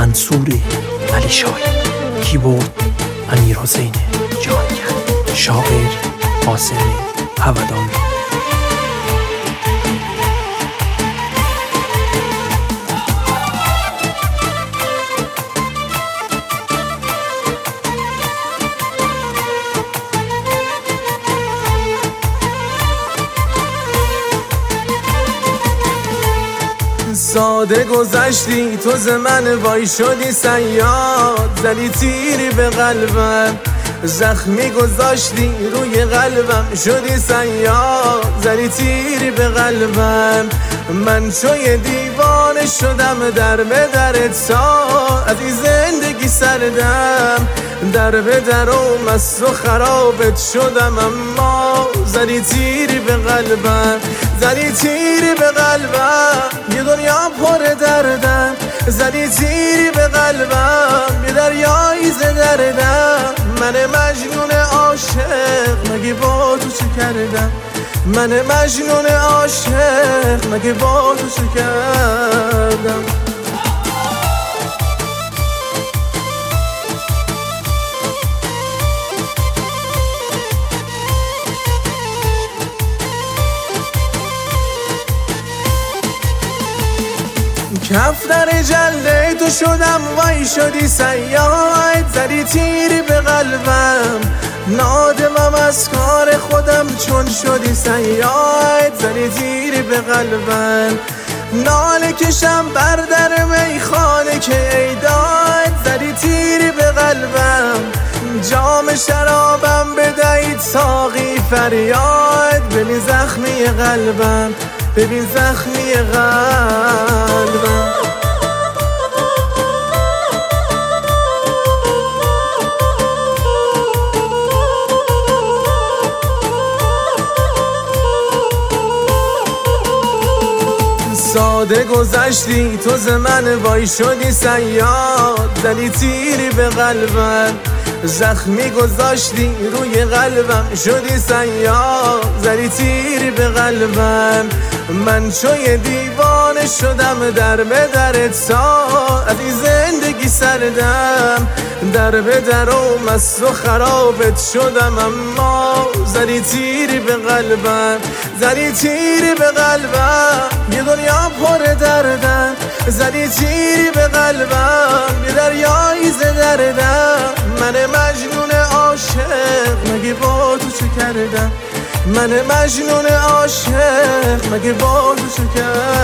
منصوری علی شاهی، کیبورد امیر حسین جهانگرد، شاعر قاسم هواداری. ساده گذشتی تو ز من، وای شدی صیاد، زدی تیری به قلبم، زخمی گذاشتی روی قلبم، شدی صیاد، زدی تیری به قلبم. من چوی دیوانه شدم در به درت، تا از این زندگی سردم، در به در و مست و خرابت شدم، اما زدی تیری به قلبم، زدی تیری به قلبم، یه دنیا پر دردم، زدی تیری به قلبم، یه دریایی ز دردم. من مجنون عاشق مگه با تو چه کردم، من مجنون عاشق مگه با تو چه کردم. کف در جلده تو شدم، وای شدی صیاد، زدی تیری به قلبم، نادمم از کار خودم چون شدی صیاد، زدی تیری به قلبم. ناله کشم بر در میخانه که ای داد، زدی تیری به قلبم، جام شرابم بدهید ساقی فریاد، ببین زخمی قلبم، ببین زخمی قلبم. ساده گذشتی تو ز من، وای شدی صیاد، زدی تیری به قلبم، زخمی گذاشتی روی قلبم، شدی صیاد، زدی تیری به قلبم. من چوی دیوانه شدم در به درت، تا از این زندگی سردم، در به در و مست و خرابت شدم، اما زدی تیری به قلبم، زدی تیری به قلبم، یه دنیا پر دردم، زدی تیری به قلبم، یه دریایی ز دردم. من مجنون عاشق مگه با تو چه کردم، من مجنون عاشق مگه با تو چه کردم.